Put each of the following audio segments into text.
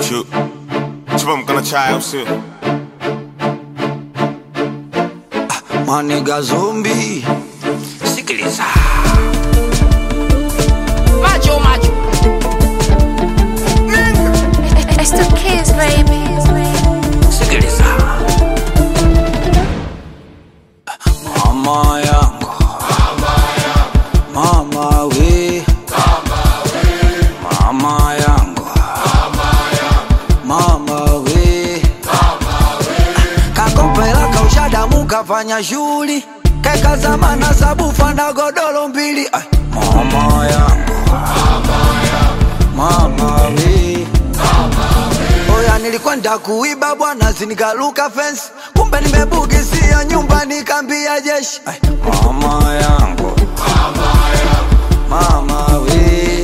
Chupa mkono chai au sio? Maniga zombi, sikiliza. Macho. It's the kids, baby. Sikiliza. Mama yangu, mama we, mama yangu, mama we. Kakopela kaushada mukafanya shuli, keka zamana sabufa na godolo mbili. Mama yangu, mama we. Oya nilikwenda kuiba bwana zinikaluka fence, kumbe nimebugisia nyumba nikambia jeshi. Mama yangu, mama we.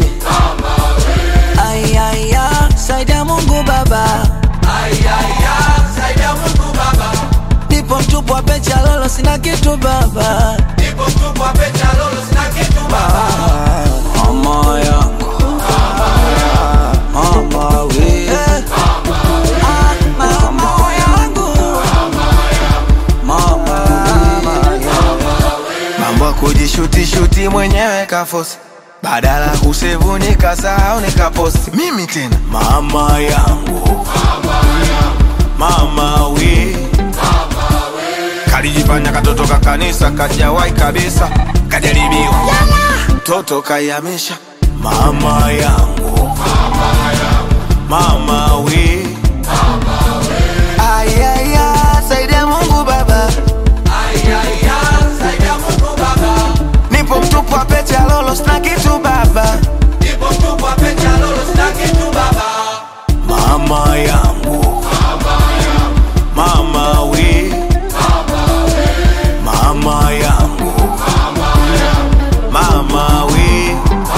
Ayaya, saidia Mungu baba. Ayaya, saidia Mungu baba. Nipo mtupu wa pecha lolo sina kitu baba. Nipo mtupu wa pecha lolo sina kitu baba. Mama yangu, mama we. Kujishuti mwenyewe kafosi, badala kusevu nikasahau nikaposti. Mimi tena Mama yangu, mama we. Kalijifanya katoto ka kanisa, kajawai kabisa, kajaribiwa mtoto kayamisha. Mama yangu, mama we. ayaya, saidia Mungu baba. Ayaya, saidia Mungu baba. Nipo mtupu wa pete ya lolo sina kitu baba. Nipo mtupu wa pete ya lolo sina kitu baba. Mama yangu, mama we. Mama yangu, mama we.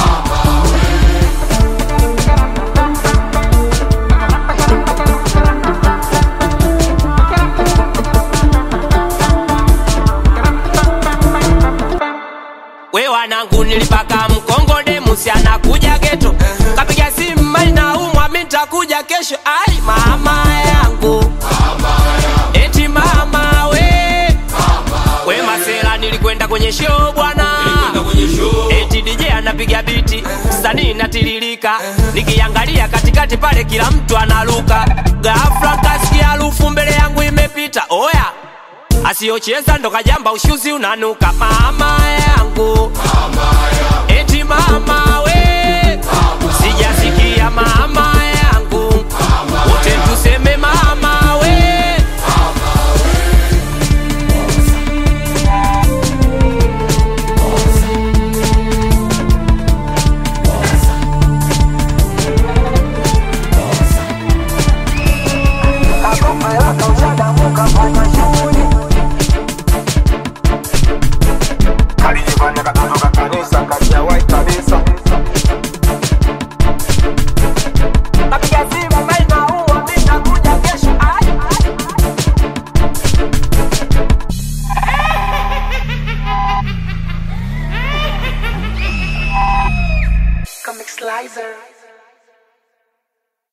We wanangu nilipaka mkongode musi anakuja geto, kapiga simu mali na umwa mitakuja kesho. Ai mama yangu, eti mama we. We masela nilikwenda kwenye show bwana, eti DJ anapiga biti, sanii natiririka, nikiangalia katikati pale kila mtu analuka. Ghafla kasikia harufu mbele yangu imepita. Oya, asiyocheza ndo kajamba ushuzi unanuka. Mama yangu, eti mama we.